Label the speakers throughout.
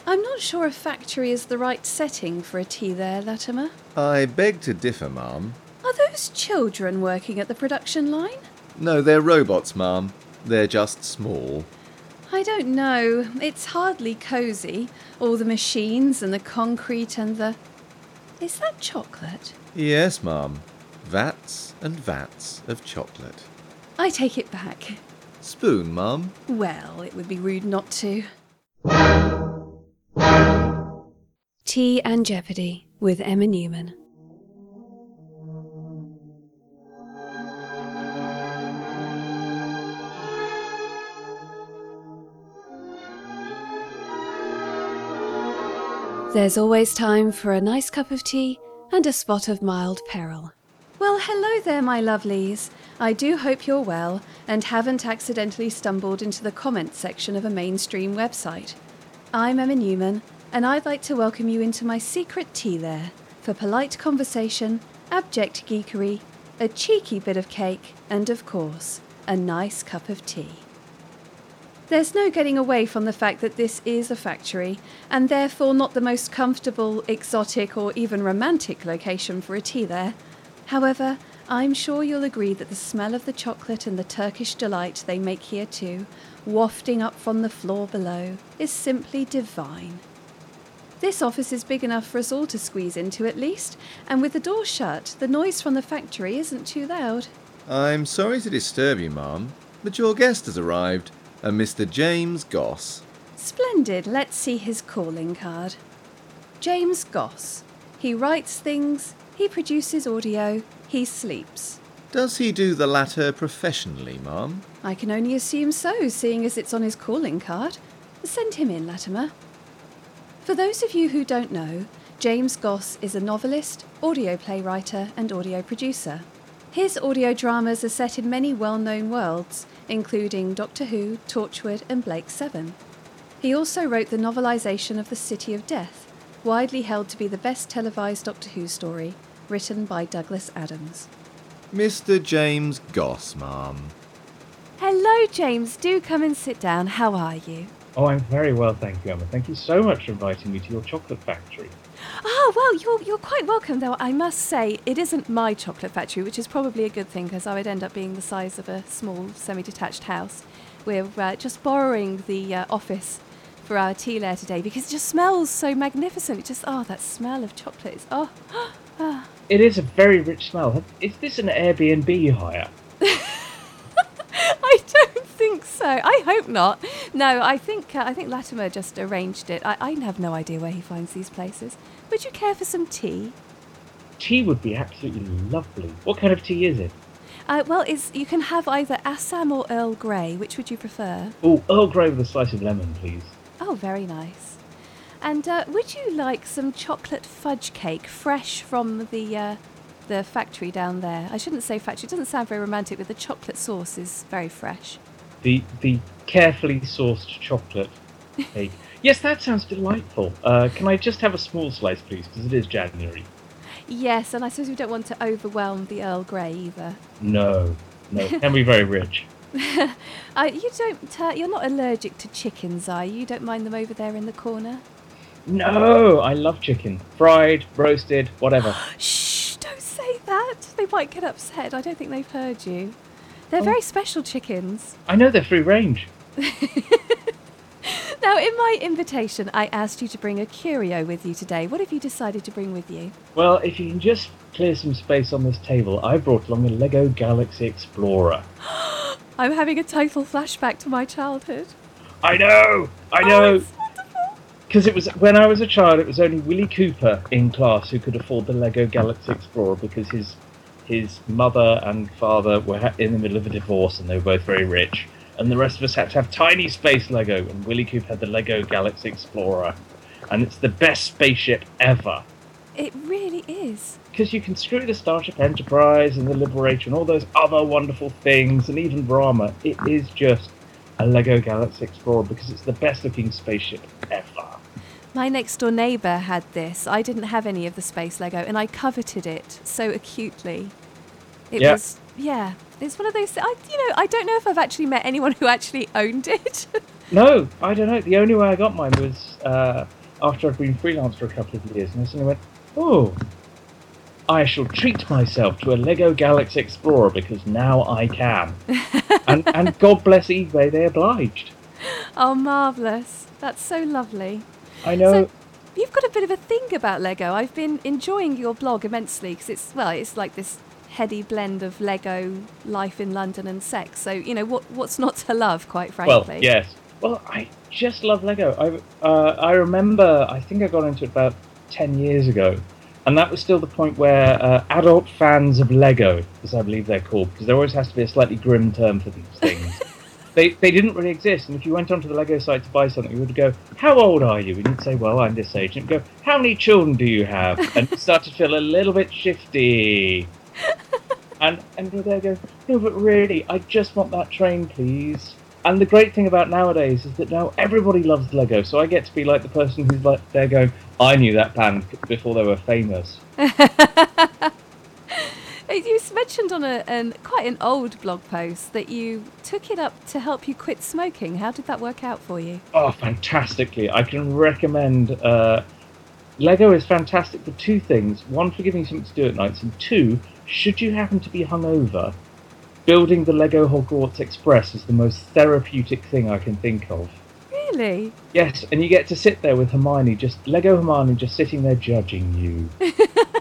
Speaker 1: I'm not sure a factory is the right setting for a tea there, Latimer.
Speaker 2: I beg to differ, ma'am.
Speaker 1: Are those children working at the production line?
Speaker 2: No, they're robots, ma'am. They're just small.
Speaker 1: I don't know. It's hardly cosy. All the machines and the concrete and the... Is that chocolate?
Speaker 2: Yes, ma'am. Vats and vats of chocolate.
Speaker 1: I take it back.
Speaker 2: Spoon, ma'am.
Speaker 1: Well, it would be rude not to. Tea and Jeopardy with Emma Newman. There's always time for a nice cup of tea and a spot of mild peril. Well, hello there, my lovelies. I do hope you're well and haven't accidentally stumbled into the comments section of a mainstream website. I'm Emma Newman, and I'd like to welcome you into my secret tea lair for polite conversation, abject geekery, a cheeky bit of cake, and of course, a nice cup of tea. There's no getting away from the fact that this is a factory, and therefore not the most comfortable, exotic, or even romantic location for a tea lair. However, I'm sure you'll agree that the smell of the chocolate and the Turkish delight they make here too, wafting up from the floor below, is simply divine. This office is big enough for us all to squeeze into at least, and with the door shut, the noise from the factory isn't too loud.
Speaker 2: I'm sorry to disturb you, ma'am, but your guest has arrived, a Mr. James Goss.
Speaker 1: Splendid, let's see his calling card. James Goss. He writes things, he produces audio, he sleeps.
Speaker 2: Does he do the latter professionally, ma'am?
Speaker 1: I can only assume so, seeing as it's on his calling card. Send him in, Latimer. For those of you who don't know, James Goss is a novelist, audio playwriter and audio producer. His audio dramas are set in many well-known worlds, including Doctor Who, Torchwood and Blake 7. He also wrote the novelisation of The City of Death, widely held to be the best televised Doctor Who story, written by Douglas Adams.
Speaker 2: Mr. James Goss, ma'am.
Speaker 1: Hello, James. Do come and sit down. How are you?
Speaker 3: Oh, I'm very well, thank you, Emma. Thank you so much for inviting me to your chocolate factory.
Speaker 1: Ah, well, you're quite welcome, though I must say it isn't my chocolate factory, which is probably a good thing, because I would end up being the size of a small semi-detached house. We're just borrowing the office for our tea lair today, because it just smells so magnificent. It just, that smell of chocolate is,
Speaker 3: It is a very rich smell. Is this an Airbnb you hire?
Speaker 1: I don't think so. I hope not. No, I think Latimer just arranged it. I have no idea where he finds these places. Would you care for some tea?
Speaker 3: Tea would be absolutely lovely. What kind of tea is it?
Speaker 1: You can have either Assam or Earl Grey. Which would you prefer?
Speaker 3: Oh, Earl Grey with a slice of lemon, please.
Speaker 1: Oh, very nice. And would you like some chocolate fudge cake, fresh from the factory down there? I shouldn't say factory. It doesn't sound very romantic, but the chocolate sauce is very fresh.
Speaker 3: The carefully sourced chocolate cake. Yes, that sounds delightful. Can I just have a small slice, please, because it is January.
Speaker 1: Yes, and I suppose we don't want to overwhelm the Earl Grey either.
Speaker 3: No, can be very rich.
Speaker 1: You're not allergic to chickens, are you? You don't mind them over there in the corner?
Speaker 3: No, I love chicken. Fried, roasted, whatever.
Speaker 1: Shh, don't say that. They might get upset. I don't think they've heard you. They're very special chickens.
Speaker 3: I know they're free range.
Speaker 1: Now, in my invitation, I asked you to bring a curio with you today. What have you decided to bring with you?
Speaker 3: Well, if you can just clear some space on this table, I brought along a Lego Galaxy Explorer.
Speaker 1: I'm having a total flashback to my childhood.
Speaker 3: I know!
Speaker 1: Oh, it's wonderful.
Speaker 3: Because it was when I was a child, it was only Willie Cooper in class who could afford the Lego Galaxy Explorer because his mother and father were in the middle of a divorce and they were both very rich. And the rest of us had to have tiny space Lego, and Willie Cooper had the Lego Galaxy Explorer. And it's the best spaceship ever.
Speaker 1: It really is.
Speaker 3: Because you can screw the Starship Enterprise and the Liberator and all those other wonderful things, and even Brahma. It is just a Lego Galaxy Explorer because it's the best looking spaceship ever.
Speaker 1: My next door neighbour had this. I didn't have any of the space Lego, and I coveted it so acutely. It's one of those. I don't know if I've actually met anyone who actually owned it.
Speaker 3: No, I don't know. The only way I got mine was after I'd been freelance for a couple of years, and I suddenly went, oh, I shall treat myself to a Lego Galaxy Explorer because now I can. and God bless eBay, they obliged.
Speaker 1: Oh, marvellous. That's so lovely.
Speaker 3: I know.
Speaker 1: So, you've got a bit of a thing about Lego. I've been enjoying your blog immensely because it's like this heady blend of Lego, life in London and sex. So, what's not to love, quite frankly?
Speaker 3: Well, yes. Well, I just love Lego. I remember, I think I got into it about 10 years ago, and that was still the point where adult fans of Lego, as I believe they're called, because there always has to be a slightly grim term for these things, they didn't really exist. And if you went onto the Lego site to buy something, you would go, how old are you? And you'd say, well, I'm this age. And you'd go, how many children do you have? And it started to feel a little bit shifty. And they go, no, but really, I just want that train, please. And the great thing about nowadays is that now everybody loves Lego, so I get to be like the person who's like there going, I knew that band before they were famous.
Speaker 1: You mentioned on quite an old blog post that you took it up to help you quit smoking. How did that work out for you?
Speaker 3: Oh, fantastically. I can recommend... Lego is fantastic for two things. One, for giving you something to do at nights, and two, should you happen to be hungover, building the Lego Hogwarts Express is the most therapeutic thing I can think of.
Speaker 1: Really?
Speaker 3: Yes, and you get to sit there with Lego Hermione just sitting there judging you.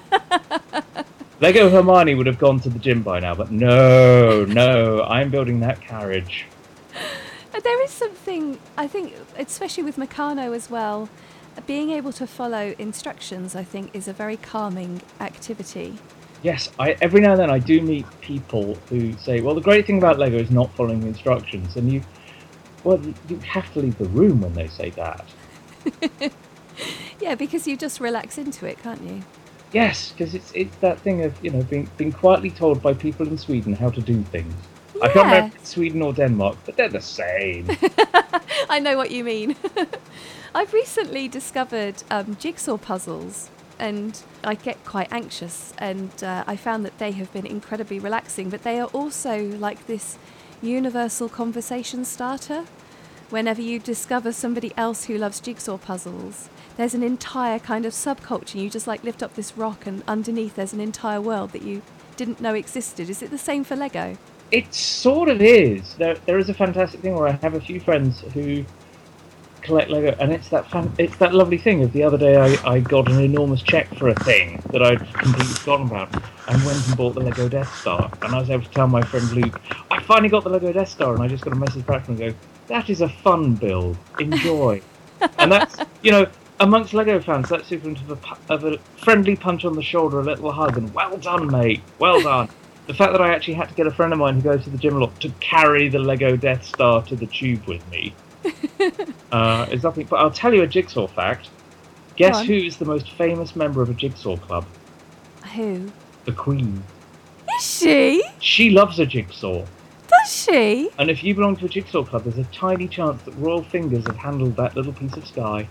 Speaker 3: Lego Hermione would have gone to the gym by now, but no, I'm building that carriage.
Speaker 1: There is something, I think, especially with Meccano as well, being able to follow instructions, I think, is a very calming activity.
Speaker 3: Yes, every now and then I do meet people who say, well, the great thing about Lego is not following the instructions, and you have to leave the room when they say that.
Speaker 1: Yeah, because you just relax into it, can't you?
Speaker 3: Yes, because it's that thing of, being quietly told by people in Sweden how to do things. Yeah. I can't remember if it's Sweden or Denmark, but they're the same.
Speaker 1: I know what you mean. I've recently discovered jigsaw puzzles, and I get quite anxious, and I found that they have been incredibly relaxing, but they are also like this universal conversation starter. Whenever you discover somebody else who loves jigsaw puzzles, there's an entire kind of subculture. You just like lift up this rock, and underneath there's an entire world that you didn't know existed. Is it the same for Lego?
Speaker 3: It sort of is. There is a fantastic thing where I have a few friends who collect Lego, and it's that lovely thing of the other day I got an enormous check for a thing that I'd completely forgotten about, and went and bought the Lego Death Star, and I was able to tell my friend Luke, I finally got the Lego Death Star, and I just got a message back from him and go, that is a fun build, enjoy. And that's, amongst Lego fans, that's equivalent of a friendly punch on the shoulder, a little hug, and well done, mate, well done. The fact that I actually had to get a friend of mine who goes to the gym a lot to carry the Lego Death Star to the tube with me is nothing. But I'll tell you a jigsaw fact. Guess who is the most famous member of a jigsaw club?
Speaker 1: Who?
Speaker 3: The Queen.
Speaker 1: Is she?
Speaker 3: She loves a jigsaw.
Speaker 1: Does she?
Speaker 3: And if you belong to a jigsaw club, there's a tiny chance that royal fingers have handled that little piece of sky.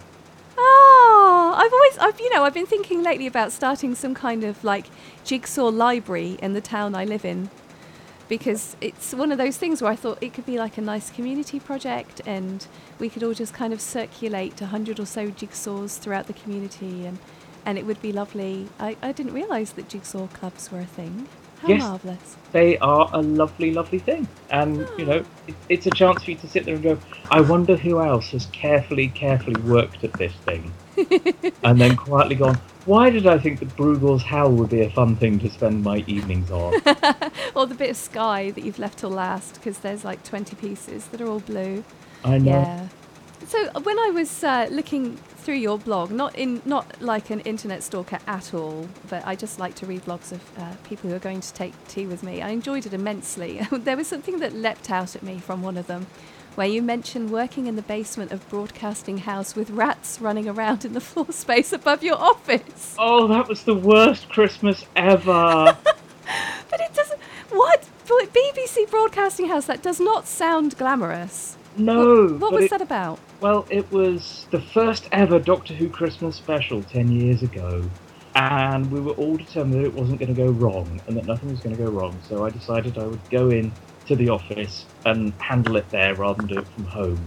Speaker 1: I've been thinking lately about starting some kind of like jigsaw library in the town I live in, because it's one of those things where I thought it could be like a nice community project, and we could all just kind of circulate 100 or so jigsaws throughout the community, and it would be lovely. I didn't realise that jigsaw clubs were a thing. How
Speaker 3: yes,
Speaker 1: marvellous.
Speaker 3: They are a lovely, lovely thing. And, it's a chance for you to sit there and go, I wonder who else has carefully worked at this thing. And then quietly gone, why did I think that Bruegel's Howl would be a fun thing to spend my evenings on?
Speaker 1: Or the bit of sky that you've left till last, because there's like 20 pieces that are all blue.
Speaker 3: I know.
Speaker 1: Yeah. So when I was looking through your blog, not like an internet stalker at all, but I just like to read blogs of people who are going to take tea with me. I enjoyed it immensely. There was something that leapt out at me from one of them, where you mentioned working in the basement of Broadcasting House with rats running around in the floor space above your office.
Speaker 3: Oh, that was the worst Christmas ever.
Speaker 1: But it doesn't... What? BBC Broadcasting House, that does not sound glamorous.
Speaker 3: No.
Speaker 1: What was that about?
Speaker 3: Well, it was the first ever Doctor Who Christmas special 10 years ago. And we were all determined that it wasn't going to go wrong, and that nothing was going to go wrong. So I decided I would go in to the office and handle it there rather than do it from home.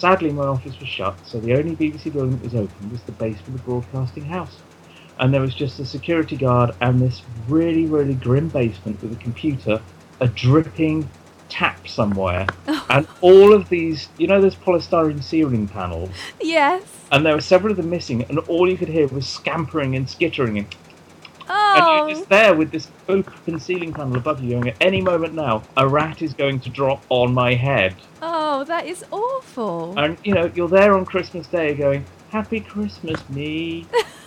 Speaker 3: Sadly, my office was shut, so the only BBC building that was open was the basement of the broadcasting house. And there was just a security guard and this really, really grim basement with a computer, a dripping tap somewhere, and all of these, those polystyrene ceiling panels.
Speaker 1: Yes.
Speaker 3: And there were several of them missing, and all you could hear was scampering and skittering. And
Speaker 1: Oh.
Speaker 3: you're just there with this open ceiling panel above you going, at any moment now, a rat is going to drop on my head.
Speaker 1: Oh, that is awful.
Speaker 3: And, you're there on Christmas Day going, Happy Christmas, me.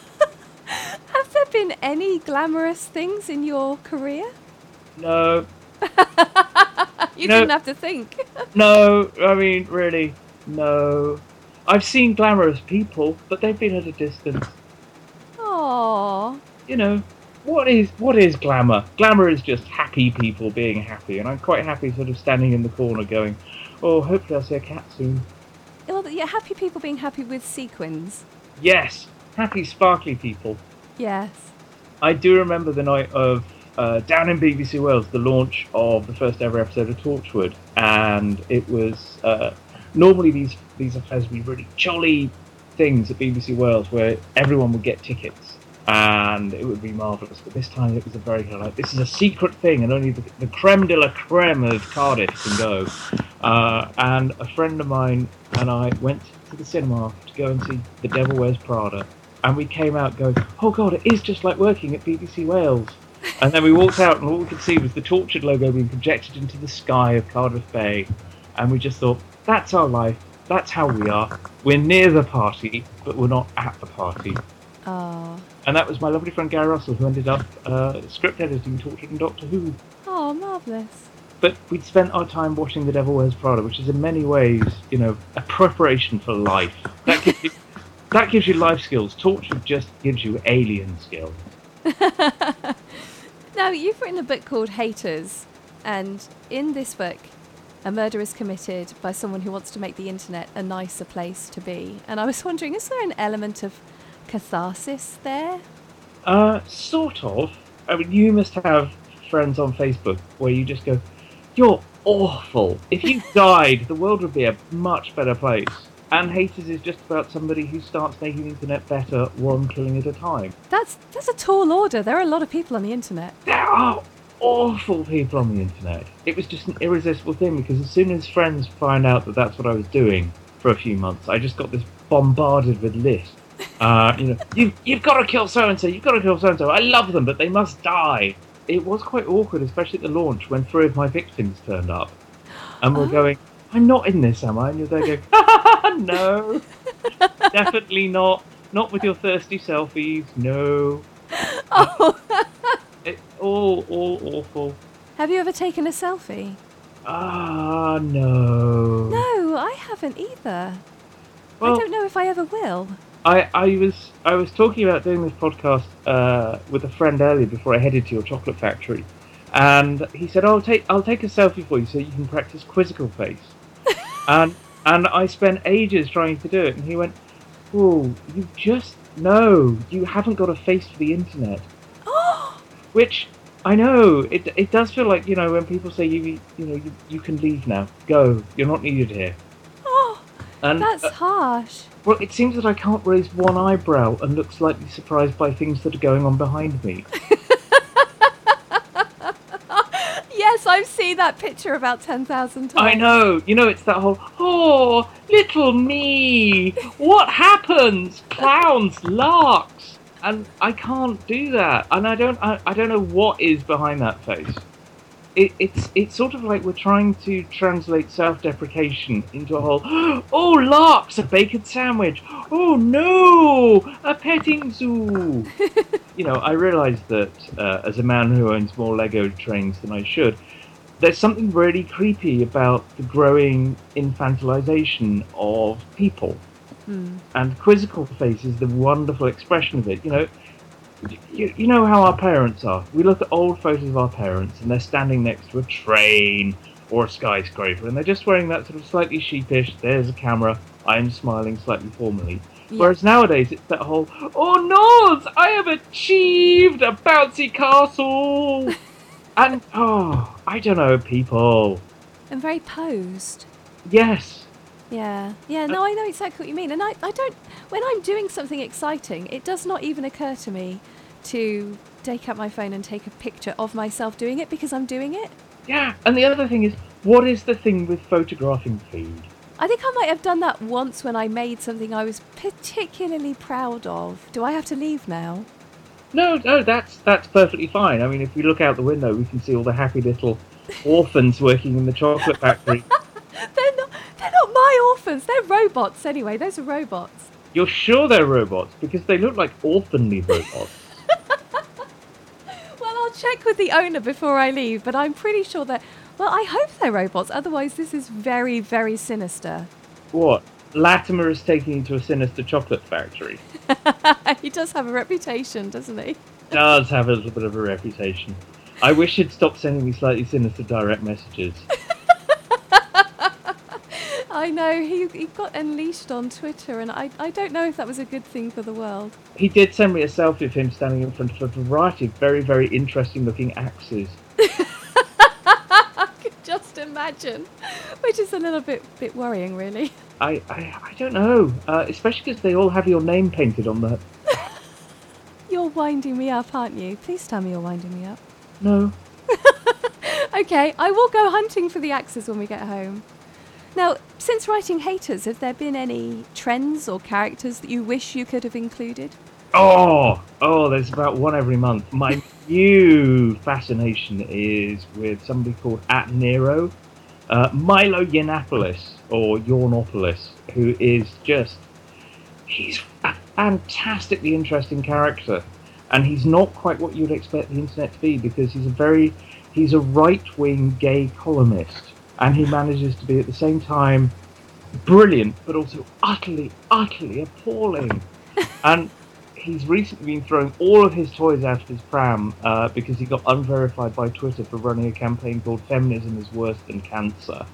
Speaker 1: Have there been any glamorous things in your career?
Speaker 3: No.
Speaker 1: You
Speaker 3: No.
Speaker 1: didn't have to think.
Speaker 3: No, I mean, really, no. I've seen glamorous people, but they've been at a distance.
Speaker 1: Aww.
Speaker 3: What is glamour? Glamour is just happy people being happy, and I'm quite happy sort of standing in the corner going, oh, hopefully I'll see a cat soon.
Speaker 1: Well, yeah, happy people being happy with sequins.
Speaker 3: Yes, happy, sparkly people.
Speaker 1: Yes.
Speaker 3: I do remember the night of, down in BBC Wales, the launch of the first ever episode of Torchwood, and it was, normally these affairs would be really jolly things at BBC Wales where everyone would get tickets, and it would be marvellous, but this time it was a very kind of like, this is a secret thing, and only the creme de la creme of Cardiff can go, and a friend of mine and I went to the cinema to go and see The Devil Wears Prada, and we came out going, oh god, it is just like working at BBC Wales. And then we walked out, and all we could see was the Tortured logo being projected into the sky of Cardiff Bay. And we just thought, that's our life. That's how we are. We're near the party, but we're not at the party.
Speaker 1: Oh.
Speaker 3: And that was my lovely friend Gary Russell, who ended up script editing Tortured and Doctor Who.
Speaker 1: Oh, marvellous.
Speaker 3: But we'd spent our time watching The Devil Wears Prada, which is in many ways, a preparation for life. That gives you life skills. Tortured just gives you alien skills.
Speaker 1: Now, you've written a book called Haters, and in this book, a murder is committed by someone who wants to make the internet a nicer place to be. And I was wondering, is there an element of catharsis there?
Speaker 3: Sort of. I mean, you must have friends on Facebook where you just go, you're awful. If you died, the world would be a much better place. And Haters is just about somebody who starts making the internet better one killing at a time.
Speaker 1: That's a tall order. There are a lot of people on the internet.
Speaker 3: There are awful people on the internet. It was just an irresistible thing, because as soon as friends find out that that's what I was doing for a few months, I just got this bombarded with lists. You've got to kill so-and-so, you've got to kill so-and-so. I love them, but they must die. It was quite awkward, especially at the launch, when 3 of my victims turned up. And we're going, I'm not in this, am I? And you're there going, no, definitely not. Not with your thirsty selfies, no.
Speaker 1: Oh.
Speaker 3: It's all awful.
Speaker 1: Have you ever taken a selfie?
Speaker 3: No.
Speaker 1: No, I haven't either.
Speaker 3: Well,
Speaker 1: I don't know if I ever will.
Speaker 3: I was talking about doing this podcast with a friend earlier before I headed to your chocolate factory, and he said, I'll take a selfie for you so you can practice quizzical face. and I spent ages trying to do it, and he went, oh, you haven't got a face for the internet. Which, I know, it does feel like, when people say you can leave now, go, you're not needed here.
Speaker 1: Oh,
Speaker 3: And
Speaker 1: that's harsh.
Speaker 3: well, it seems that I can't raise one eyebrow and look slightly surprised by things that are going on behind me.
Speaker 1: Yes, I've seen that picture about 10,000 times.
Speaker 3: I know, it's that whole, oh, little me, what happens? Clowns, larks. And I can't do that, and I don't know what is behind that face. It's sort of like we're trying to translate self-deprecation into a whole, oh, larks, a bacon sandwich, oh no, a petting zoo. I realise that as a man who owns more Lego trains than I should, there's something really creepy about the growing infantilization of people. And quizzical face is the wonderful expression of it. You know how our parents are. We look at old photos of our parents and they're standing next to a train or a skyscraper and they're just wearing that sort of slightly sheepish, there's a camera, I'm smiling slightly formally. Yeah. Whereas nowadays it's that whole, oh no, I have achieved a bouncy castle! And, I don't know, people.
Speaker 1: And very posed.
Speaker 3: Yes.
Speaker 1: Yeah. No, I know exactly what you mean. And I don't, when I'm doing something exciting, it does not even occur to me to take out my phone and take a picture of myself doing it because I'm doing it.
Speaker 3: Yeah, and the other thing is, what is the thing with photographing food?
Speaker 1: I think I might have done that once when I made something I was particularly proud of. Do I have to leave now?
Speaker 3: No, that's perfectly fine. I mean, if we look out the window, we can see all the happy little orphans working in the chocolate factory.
Speaker 1: They're not my orphans. They're robots anyway. Those are robots.
Speaker 3: You're sure they're robots? Because they look like orphanly robots.
Speaker 1: Well, I'll check with the owner before I leave, but I'm pretty sure that... Well, I hope they're robots. Otherwise, this is very, very sinister.
Speaker 3: What? Latimer is taking you to a sinister chocolate factory.
Speaker 1: He does have a reputation, doesn't he?
Speaker 3: Does have a little bit of a reputation. I wish he'd stop sending me slightly sinister direct messages.
Speaker 1: I know, he got unleashed on Twitter, and I don't know if that was a good thing for the world.
Speaker 3: He did send me a selfie of him standing in front of a variety of very, very interesting looking axes.
Speaker 1: I could just imagine, which is a little bit worrying, really.
Speaker 3: I don't know, especially because they all have your name painted on the...
Speaker 1: You're winding me up, aren't you? Please tell me you're winding me up.
Speaker 3: No.
Speaker 1: Okay, I will go hunting for the axes when we get home. Now, since writing Haters, have there been any trends or characters that you wish you could have included?
Speaker 3: Oh, there's about one every month. My new fascination is with somebody called @Nero, Milo Yiannopoulos, or Yornopolis, who is he's a fantastically interesting character. And he's not quite what you'd expect the internet to be, because he's a right-wing gay columnist. And he manages to be at the same time brilliant, but also utterly, utterly appalling. And he's recently been throwing all of his toys out of his pram because he got unverified by Twitter for running a campaign called Feminism is Worse Than Cancer.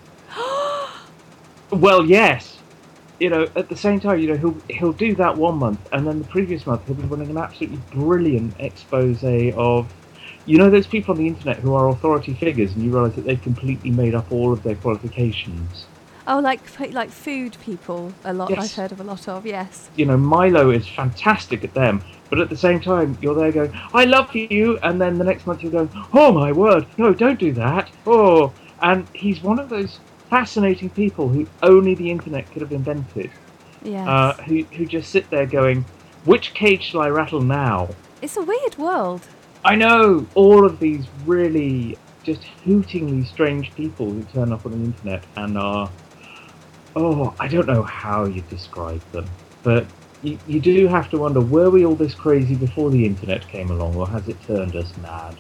Speaker 3: Well, yes. At the same time, he'll do that one month, and then the previous month he'll be running an absolutely brilliant expose of... those people on the internet who are authority figures, and you realise that they've completely made up all of their qualifications.
Speaker 1: Oh, like food people, a lot.
Speaker 3: Yes.
Speaker 1: I've heard of a lot of, yes.
Speaker 3: Milo is fantastic at them, but at the same time, you're there going, I love you, and then the next month you're going, oh my word, no, don't do that. Oh, and he's one of those fascinating people who only the internet could have invented.
Speaker 1: Yes.
Speaker 3: Who just sit there going, which cage shall I rattle now?
Speaker 1: It's a weird world.
Speaker 3: I know, all of these really just hootingly strange people who turn up on the internet and are... Oh, I don't know how you describe them, but you do have to wonder, were we all this crazy before the internet came along, or has it turned us mad?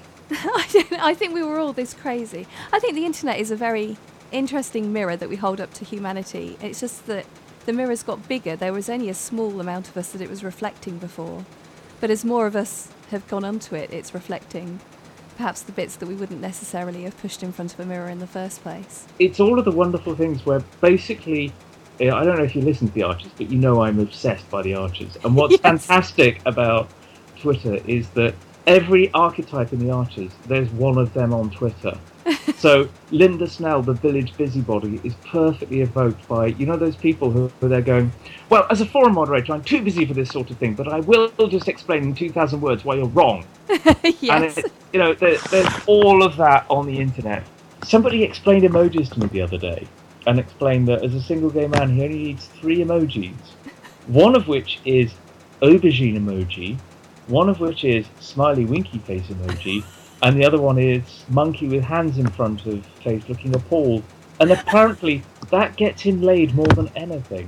Speaker 1: I think we were all this crazy. I think the internet is a very interesting mirror that we hold up to humanity. It's just that the mirror's got bigger. There was only a small amount of us that it was reflecting before. But as more of us have gone onto it, it's reflecting perhaps the bits that we wouldn't necessarily have pushed in front of a mirror in the first place.
Speaker 3: It's all of the wonderful things where basically, I don't know if you listen to The Archers, but I'm obsessed by The Archers. And what's
Speaker 1: Yes.
Speaker 3: fantastic about Twitter is that every archetype in The Archers, there's one of them on Twitter. So Linda Snell, the village busybody, is perfectly evoked by, those people who are there going, well, as a forum moderator, I'm too busy for this sort of thing, but I will just explain in 2,000 words why you're wrong.
Speaker 1: Yes.
Speaker 3: And there's all of that on the internet. Somebody explained emojis to me the other day, and explained that as a single gay man, he only needs 3 emojis. One of which is aubergine emoji, one of which is smiley winky face emoji, and the other one is monkey with hands in front of face looking appalled. And apparently that gets him laid more than anything.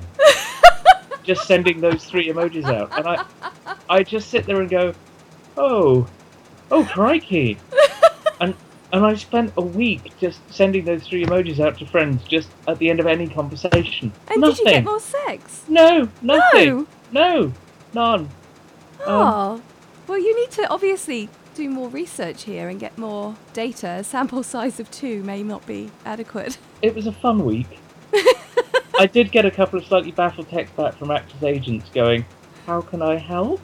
Speaker 3: Just sending those 3 emojis out. And I just sit there and go, oh crikey. And I spent a week just sending those 3 emojis out to friends just at the end of any conversation.
Speaker 1: And
Speaker 3: Nothing.
Speaker 1: did you get more sex?
Speaker 3: No, nothing. No, none.
Speaker 1: Oh, well, you need to obviously do more research here and get more data. A sample size of 2 may not be adequate.
Speaker 3: It was a fun week. I did get a couple of slightly baffled texts back from Actors Agents going, how can I help?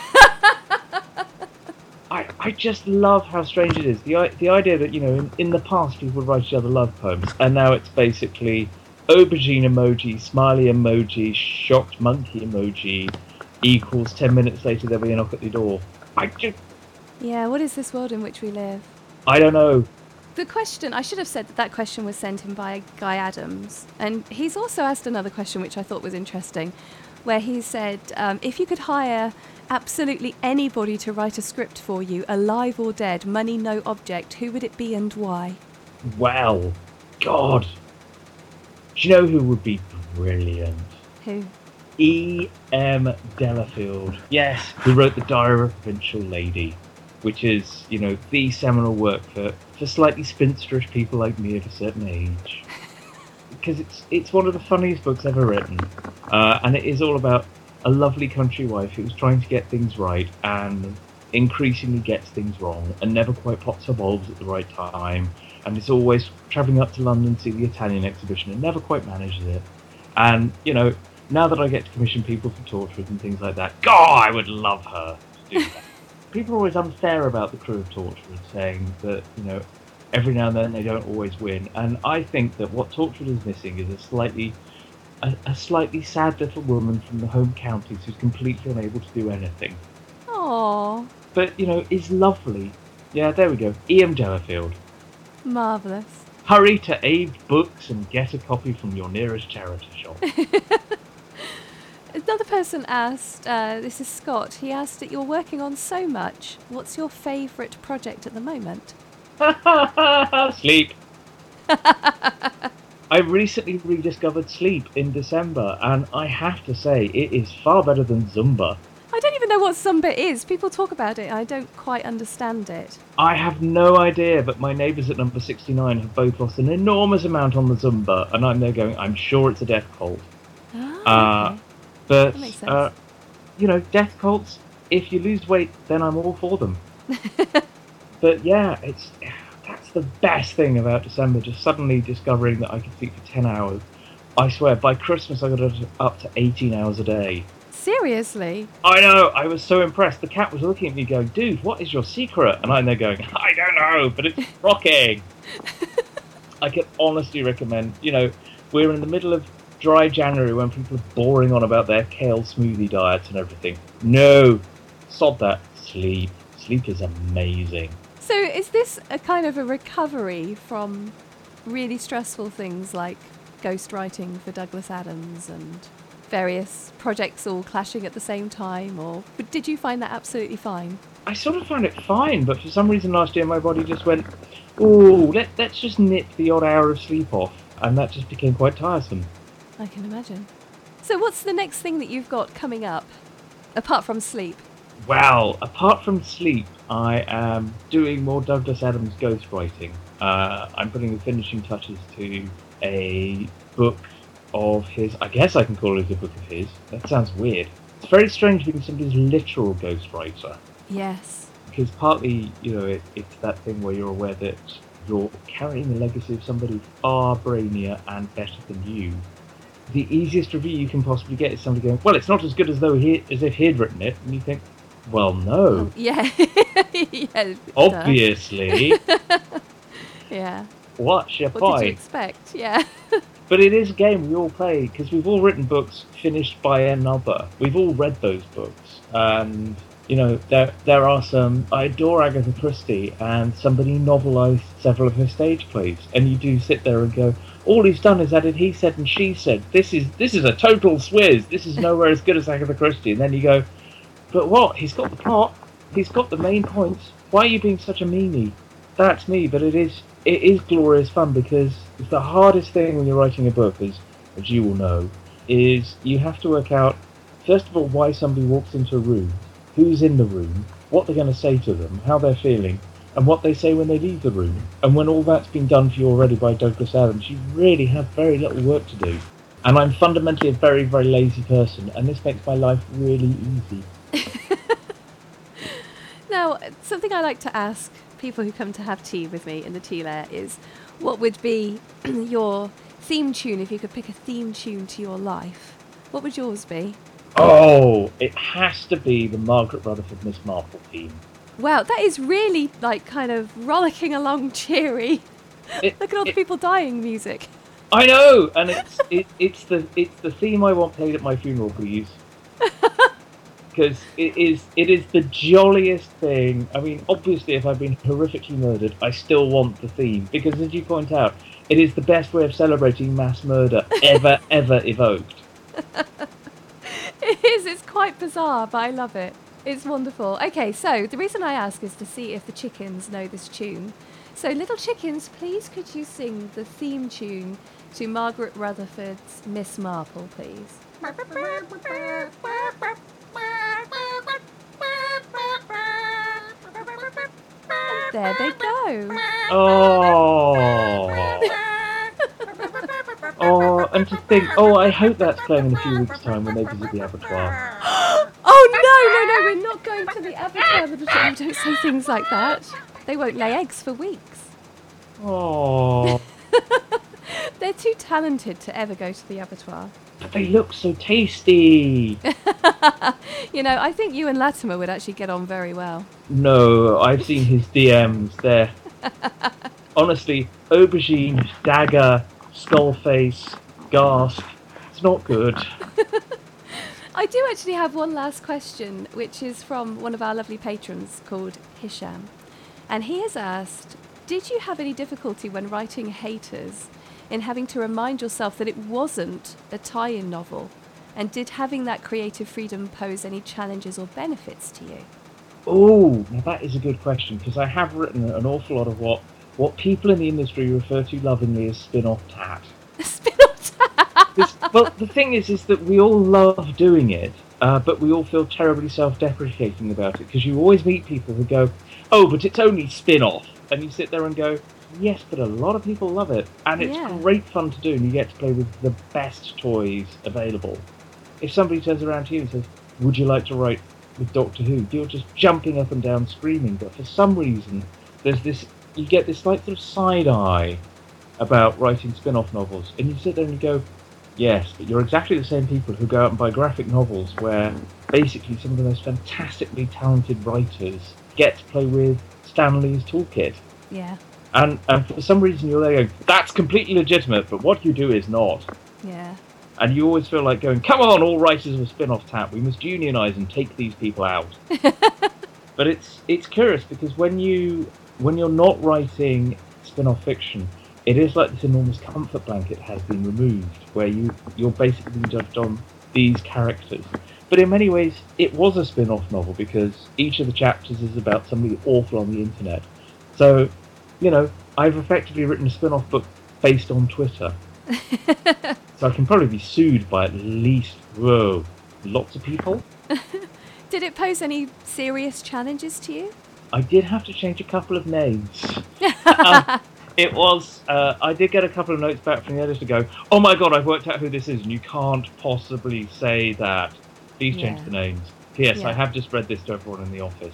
Speaker 3: I just love how strange it is. The idea that, in the past people would write each other love poems, and now it's basically, aubergine emoji, smiley emoji, shocked monkey emoji equals 10 minutes later there'll be a knock at the door.
Speaker 1: Yeah, what is this world in which we live?
Speaker 3: I don't know.
Speaker 1: The question, I should have said that question was sent in by Guy Adams. And he's also asked another question which I thought was interesting, where he said, if you could hire absolutely anybody to write a script for you, alive or dead, money no object, who would it be and why?
Speaker 3: Well, God. Do you know who would be brilliant?
Speaker 1: Who?
Speaker 3: E.M. Delafield. Yes, who wrote The Diary of a Provincial Lady, which is, the seminal work for slightly spinsterish people like me of a certain age. Because it's one of the funniest books ever written. And it is all about a lovely country wife who's trying to get things right and increasingly gets things wrong and never quite pops her bulbs at the right time. And is always travelling up to London to see the Italian exhibition and never quite manages it. And, now that I get to commission people for Torchwood and things like that, God, I would love her to do that. People are always unfair about the crew of Torchwood, saying that, every now and then they don't always win. And I think that what Torchwood is missing is a slightly sad little woman from the home counties who's completely unable to do anything.
Speaker 1: Aww.
Speaker 3: But, is lovely. Yeah, there we go. E.M. Delafield.
Speaker 1: Marvellous.
Speaker 3: Hurry to Abe Books and get a copy from your nearest charity shop.
Speaker 1: Another person asked, this is Scott, he asked that you're working on so much. What's your favourite project at the moment?
Speaker 3: Sleep. I recently rediscovered Sleep in December, and I have to say, it is far better than Zumba.
Speaker 1: I don't even know what Zumba is. People talk about it, I don't quite understand it.
Speaker 3: I have no idea, but my neighbours at number 69 have both lost an enormous amount on the Zumba, and I'm there going, I'm sure it's a death cult.
Speaker 1: Okay.
Speaker 3: But,
Speaker 1: That makes sense.
Speaker 3: Death cults, if you lose weight, then I'm all for them. But yeah, that's the best thing about December, just suddenly discovering that I could sleep for 10 hours. I swear, by Christmas I got up to 18 hours a day.
Speaker 1: Seriously?
Speaker 3: I know, I was so impressed. The cat was looking at me going, dude, what is your secret? And I'm there going, I don't know, but it's rocking. I can honestly recommend, we're in the middle of dry January when people are boring on about their kale smoothie diets and everything. No, sod that. Sleep. Sleep is amazing.
Speaker 1: So is this a kind of a recovery from really stressful things like ghostwriting for Douglas Adams and various projects all clashing at the same time, or did you find that absolutely fine?
Speaker 3: I sort of found it fine, but for some reason last year my body just went, ooh, let's just nip the odd hour of sleep off, and that just became quite tiresome.
Speaker 1: I can imagine. So what's the next thing that you've got coming up, apart from Sleep?
Speaker 3: Well, apart from Sleep, I am doing more Douglas Adams ghostwriting. I'm putting the finishing touches to a book of his. I guess I can call it a book of his. That sounds weird. It's very strange being somebody's literal ghostwriter.
Speaker 1: Yes.
Speaker 3: Because partly, it's that thing where you're aware that you're carrying the legacy of somebody far brainier and better than you. The easiest review you can possibly get is somebody going, well, it's not as good as if he'd written it. And you think, well, no.
Speaker 1: Yeah. Yeah.
Speaker 3: Obviously.
Speaker 1: Yeah.
Speaker 3: What's your
Speaker 1: What
Speaker 3: point?
Speaker 1: did you expect? Yeah.
Speaker 3: But it is a game we all play, because we've all written books finished by another. We've all read those books. And, there are some. I adore Agatha Christie, and somebody novelised several of her stage plays. And you do sit there and go, all he's done is added he said and she said. This is a total swizz. This is nowhere as good as Agatha Christie. And then you go, but what? He's got the plot. He's got the main points. Why are you being such a meanie? That's me, but it is glorious fun, because the hardest thing when you're writing a book, as you will know, is you have to work out, first of all, why somebody walks into a room, who's in the room, what they're going to say to them, how they're feeling, and what they say when they leave the room. And when all that's been done for you already by Douglas Adams, you really have very little work to do. And I'm fundamentally a very, very lazy person, and this makes my life really easy.
Speaker 1: Now, something I like to ask people who come to have tea with me in the tea lair is, what would be your theme tune if you could pick a theme tune to your life? What would yours be?
Speaker 3: Oh, it has to be the Margaret Rutherford Miss Marple theme.
Speaker 1: Wow, that is really kind of rollicking along cheery. Look at all the people dying music.
Speaker 3: I know, and it's the theme I want played at my funeral, please. Because it is the jolliest thing. I mean, obviously, if I've been horrifically murdered, I still want the theme because, as you point out, it is the best way of celebrating mass murder ever evoked.
Speaker 1: It is. It's quite bizarre, but I love it. It's wonderful. Okay, so the reason I ask is to see if the chickens know this tune. So, little chickens, please could you sing the theme tune to Margaret Rutherford's Miss Marple, please? And there they go.
Speaker 3: Oh. Oh, and to think, I hope that's playing in a few weeks' time when they visit the abattoir.
Speaker 1: Oh, no, we're not going to the abattoir. You don't say things like that. They won't lay eggs for weeks.
Speaker 3: Oh.
Speaker 1: They're too talented to ever go to the abattoir.
Speaker 3: But they look so tasty.
Speaker 1: I think you and Latimer would actually get on very well.
Speaker 3: No, I've seen his DMs. They're honestly aubergine, dagger, skullface, gasp. It's not good.
Speaker 1: I do actually have one last question, which is from one of our lovely patrons called Hisham. And he has asked, did you have any difficulty when writing Haters in having to remind yourself that it wasn't a tie-in novel? And did having that creative freedom pose any challenges or benefits to you?
Speaker 3: Oh, now that is a good question, because I have written an awful lot of what people in the industry refer to lovingly as spin-off tat.
Speaker 1: Spin-off tat!
Speaker 3: Well, the thing is that we all love doing it, but we all feel terribly self-deprecating about it, because you always meet people who go, oh, but it's only spin-off. And you sit there and go, yes, but a lot of people love it, and it's great fun to do, and you get to play with the best toys available. If somebody turns around to you and says, would you like to write with Doctor Who? You're just jumping up and down screaming, but for some reason, you get this like sort of side-eye about writing spin-off novels, and you sit there and you go, yes, but you're exactly the same people who go out and buy graphic novels where basically some of the most fantastically talented writers get to play with Stan Lee's toolkit.
Speaker 1: Yeah.
Speaker 3: And for some reason you're there going, that's completely legitimate, but what you do is not.
Speaker 1: Yeah.
Speaker 3: And you always feel like going, come on, all writers of spin-off tat, we must unionise and take these people out. But it's curious because when you're not writing spin-off fiction, it is like this enormous comfort blanket has been removed, where you're basically being judged on these characters. But in many ways, it was a spin-off novel because each of the chapters is about somebody awful on the internet. So, I've effectively written a spin-off book based on Twitter. So I can probably be sued by at least, lots of people.
Speaker 1: Did it pose any serious challenges to you?
Speaker 3: I did have to change a couple of names. It was, I did get a couple of notes back from the editor to go, oh my god, I've worked out who this is, and you can't possibly say that. Please change the names. P.S. I have just read this to everyone in the office.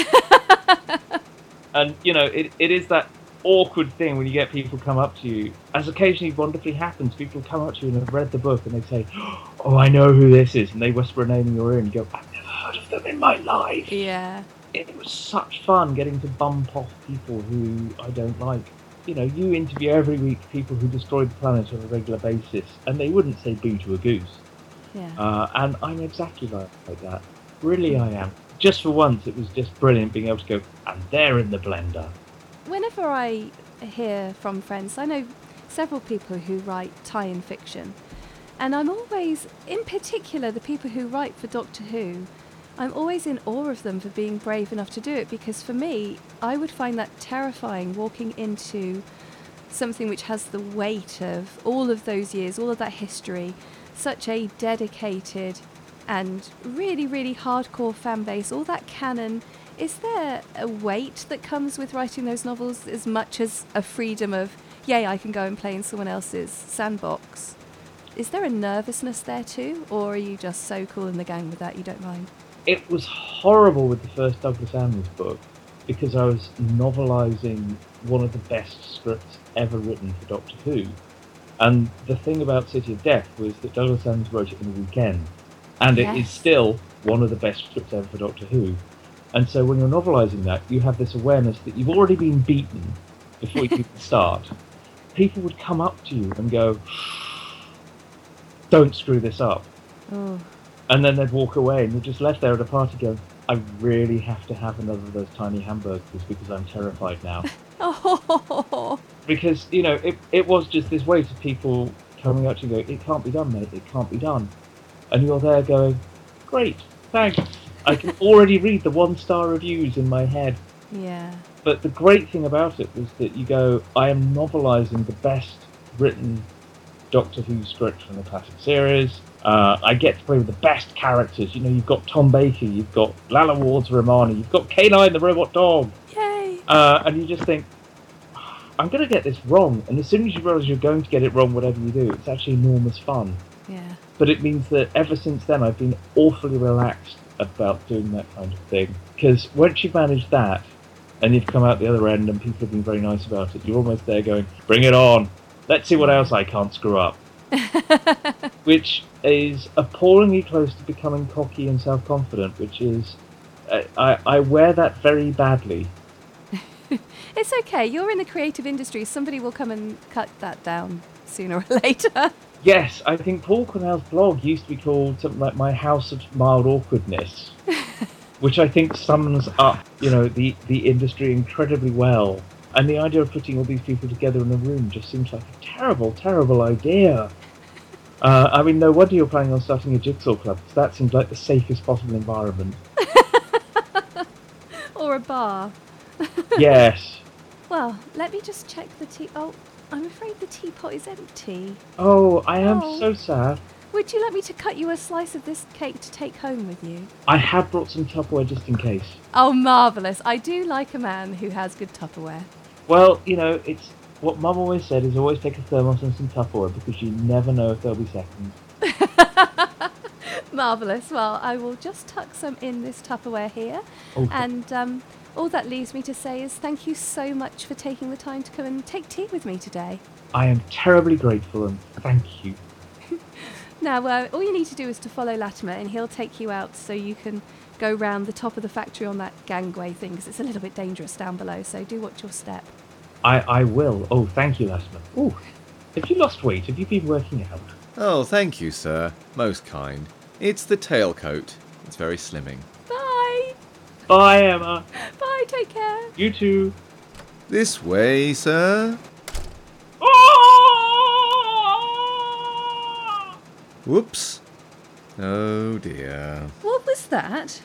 Speaker 3: And, it is that awkward thing when you get people come up to you, as occasionally wonderfully happens, people come up to you and have read the book and they say, oh, I know who this is, and they whisper a name in your ear and you go, I've never heard of them in my life.
Speaker 1: Yeah.
Speaker 3: It was such fun getting to bump off people who I don't like. You interview every week people who destroy the planet on a regular basis, and they wouldn't say boo to a goose.
Speaker 1: Yeah.
Speaker 3: And I'm exactly like that. Really, I am. Just for once, it was just brilliant being able to go, and they're in the blender.
Speaker 1: Whenever I hear from friends, I know several people who write tie-in fiction, and I'm always, in particular, the people who write for Doctor Who, I'm always in awe of them for being brave enough to do it, because for me, I would find that terrifying, walking into something which has the weight of all of those years, all of that history, such a dedicated and really, really hardcore fan base, all that canon. Is there a weight that comes with writing those novels as much as a freedom of, yay, I can go and play in someone else's sandbox? Is there a nervousness there too, or are you just so cool in the gang with that you don't mind?
Speaker 3: It was horrible with the first Douglas Adams book because I was novelising one of the best scripts ever written for Doctor Who. And the thing about City of Death was that Douglas Adams wrote it in a weekend. And it is still one of the best scripts ever for Doctor Who. And so when you're novelising that, you have this awareness that you've already been beaten before you even start. people would come up to you and go, "Don't screw this up,"
Speaker 1: Oh.
Speaker 3: and then they'd walk away, and you're just left there at a party going, "I really have to have another of those tiny hamburgers because I'm terrified now."
Speaker 1: Oh.
Speaker 3: Because, it was just this way to people coming up to you and go, "It can't be done, mate, it can't be done." And you're there going, "Great, thanks." I can already read the 1-star reviews in my head.
Speaker 1: Yeah.
Speaker 3: But the great thing about it was that you go, I am novelising the best written Doctor Who script from the classic series. I get to play with the best characters. You've got Tom Baker, you've got Lalla Ward's Romani, you've got K9 the robot dog.
Speaker 1: Yay.
Speaker 3: And you just think, I'm going to get this wrong. And as soon as you realise you're going to get it wrong, whatever you do, it's actually enormous fun.
Speaker 1: Yeah.
Speaker 3: But it means that ever since then, I've been awfully relaxed about doing that kind of thing. Because once you've managed that, and you've come out the other end and people have been very nice about it, you're almost there going, bring it on. Let's see what else I can't screw up. Which is appallingly close to becoming cocky and self-confident, which is... I wear that very badly.
Speaker 1: It's okay. You're in the creative industry. Somebody will come and cut that down sooner or later.
Speaker 3: Yes, I think Paul Cornell's blog used to be called something like My House of Mild Awkwardness, which I think sums up, the industry incredibly well. And the idea of putting all these people together in a room just seems like a terrible, terrible idea. No wonder you're planning on starting a jigsaw club, because that seems like the safest possible environment.
Speaker 1: Or a bar.
Speaker 3: Yes.
Speaker 1: Well, let me just check the tea. Oh, I'm afraid the teapot is empty.
Speaker 3: Oh, I am
Speaker 1: Oh.
Speaker 3: so sad.
Speaker 1: Would you like me to cut you a slice of this cake to take home with you?
Speaker 3: I have brought some Tupperware just in case.
Speaker 1: Oh, marvellous. I do like a man who has good Tupperware.
Speaker 3: Well, it's what Mum always said is always take a thermos and some Tupperware because you never know if there'll be seconds.
Speaker 1: Marvellous. Well, I will just tuck some in this Tupperware here.
Speaker 3: Oh,
Speaker 1: And all that leaves me to say is thank you so much for taking the time to come and take tea with me today.
Speaker 3: I am terribly grateful and thank you.
Speaker 1: Now, all you need to do is to follow Latimer and he'll take you out so you can go round the top of the factory on that gangway thing because it's a little bit dangerous down below, so do watch your step.
Speaker 3: I will. Oh, thank you, Latimer. Oh, have you lost weight? Have you been working out?
Speaker 2: Oh, thank you, sir. Most kind. It's the tailcoat. It's very slimming.
Speaker 1: Bye!
Speaker 3: Bye, Emma.
Speaker 1: Bye, take care.
Speaker 3: You too.
Speaker 2: This way, sir. Whoops. Oh dear.
Speaker 1: What was that?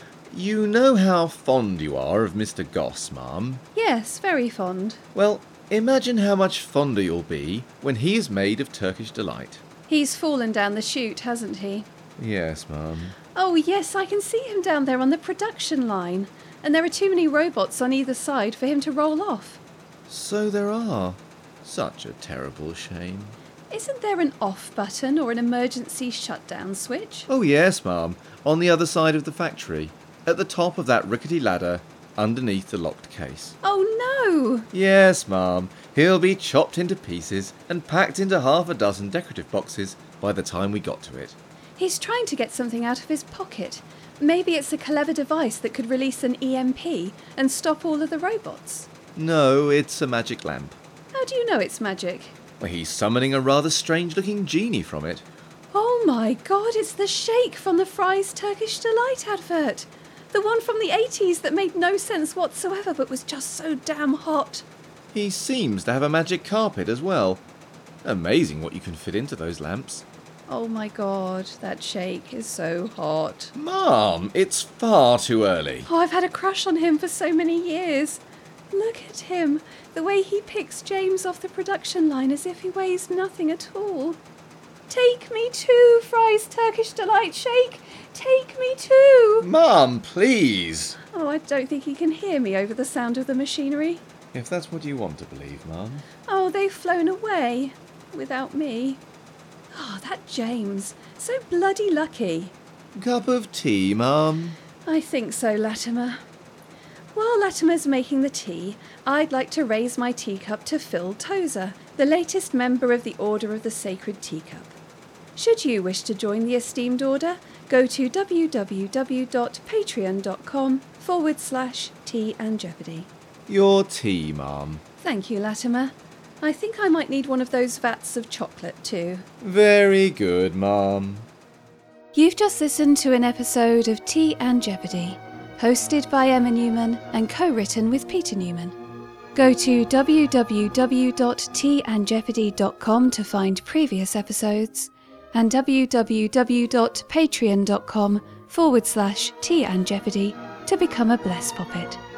Speaker 2: You know how fond you are of Mr. Goss, Ma'am.
Speaker 1: Yes, very fond.
Speaker 2: Well, imagine how much fonder you'll be when he is made of Turkish delight.
Speaker 1: He's fallen down the chute, hasn't he?
Speaker 2: Yes, Ma'am.
Speaker 1: Oh, yes, I can see him down there on the production line. And there are too many robots on either side for him to roll off.
Speaker 2: So there are. Such a terrible shame.
Speaker 1: Isn't there an off button or an emergency shutdown switch?
Speaker 2: Oh yes, Ma'am. On the other side of the factory. At the top of that rickety ladder, underneath the locked case.
Speaker 1: Oh, no!
Speaker 2: Yes, Ma'am. He'll be chopped into pieces and packed into half a dozen decorative boxes by the time we got to it.
Speaker 1: He's trying to get something out of his pocket. Maybe it's a clever device that could release an EMP and stop all of the robots.
Speaker 2: No, it's a magic lamp.
Speaker 1: How do you know it's magic?
Speaker 2: Well, he's summoning a rather strange-looking genie from it.
Speaker 1: Oh my god, it's the Sheikh from the Fry's Turkish Delight advert. The one from the 80s that made no sense whatsoever but was just so damn hot.
Speaker 2: He seems to have a magic carpet as well. Amazing what you can fit into those lamps.
Speaker 1: Oh my god, that Sheikh is so hot.
Speaker 2: Mom, it's far too early.
Speaker 1: Oh, I've had a crush on him for so many years. Look at him, the way he picks James off the production line as if he weighs nothing at all. Take me too, Fry's Turkish Delight, Sheikh. Take me too.
Speaker 2: Mom, please.
Speaker 1: Oh, I don't think he can hear me over the sound of the machinery.
Speaker 2: If that's what you want to believe, Mum.
Speaker 1: Oh, they've flown away. Without me. Oh, that James. So bloody lucky.
Speaker 2: Cup of tea, Mum.
Speaker 1: I think so, Latimer. While Latimer's making the tea, I'd like to raise my teacup to Phil Tozer, the latest member of the Order of the Sacred Teacup. Should you wish to join the esteemed order, go to www.patreon.com/tea and jeopardy.
Speaker 2: Your tea, Mum.
Speaker 1: Thank you, Latimer. I think I might need one of those vats of chocolate too.
Speaker 2: Very good, Mum.
Speaker 1: You've just listened to an episode of Tea and Jeopardy, hosted by Emma Newman and co-written with Peter Newman. Go to www.teaandjeopardy.com to find previous episodes and www.patreon.com/Tea and Jeopardy to become a Bless Poppet.